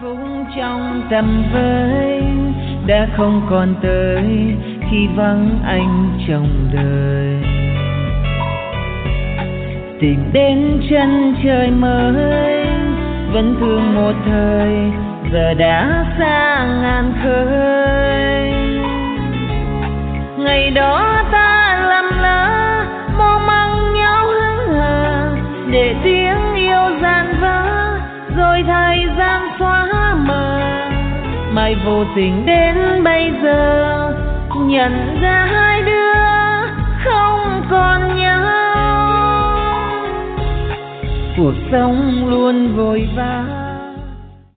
phúc trong tầm với đã không còn tới khi vắng anh trong đời. Tìm đến chân trời mới vẫn thương một thời, giờ đã xa ngàn khơi. Ngày đó ta lầm lỡ mong mong nhau hững hờ, để tiếng yêu dàn vỡ rồi thời gian xóa mờ. Mai vô tình đến bây giờ nhận ra hai đứa không còn nhau. Cuộc sống luôn vội vã